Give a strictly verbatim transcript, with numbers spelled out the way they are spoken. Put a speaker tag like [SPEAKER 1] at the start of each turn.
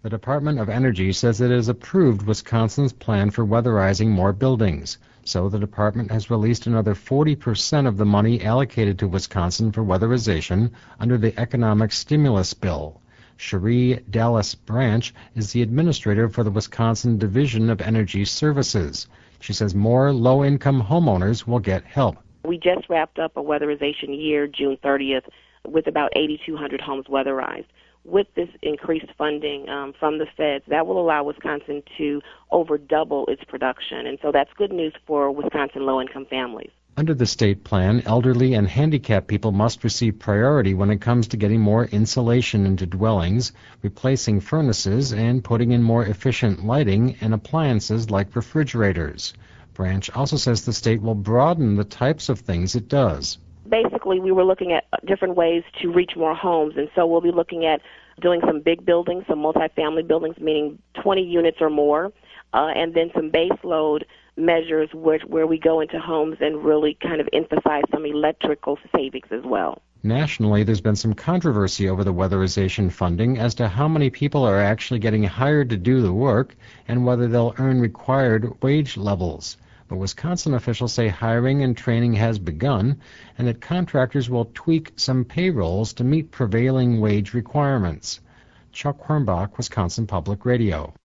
[SPEAKER 1] The Department of Energy says it has approved Wisconsin's plan for weatherizing more buildings. So the department has released another forty percent of the money allocated to Wisconsin for weatherization under the economic stimulus bill. Cherie Dallas Branch is the administrator for the Wisconsin Division of Energy Services. She says more low-income homeowners will get help.
[SPEAKER 2] We just wrapped up a weatherization year, June thirtieth, with about eight thousand two hundred homes weatherized. With this increased funding um, from the feds, that will allow Wisconsin to over double its production. And so that's good news for Wisconsin low-income families.
[SPEAKER 1] Under the state plan, elderly and handicapped people must receive priority when it comes to getting more insulation into dwellings, replacing furnaces, and putting in more efficient lighting and appliances like refrigerators. Branch also says the state will broaden the types of things it does.
[SPEAKER 2] Basically, we were looking at different ways to reach more homes, and so we'll be looking at doing some big buildings, some multifamily buildings, meaning twenty units or more, uh, and then some base load measures where, where we go into homes and really kind of emphasize some electrical savings as well.
[SPEAKER 1] Nationally, there's been some controversy over the weatherization funding as to how many people are actually getting hired to do the work and whether they'll earn required wage levels. But Wisconsin officials say hiring and training has begun and that contractors will tweak some payrolls to meet prevailing wage requirements. Chuck Hornbach, Wisconsin Public Radio.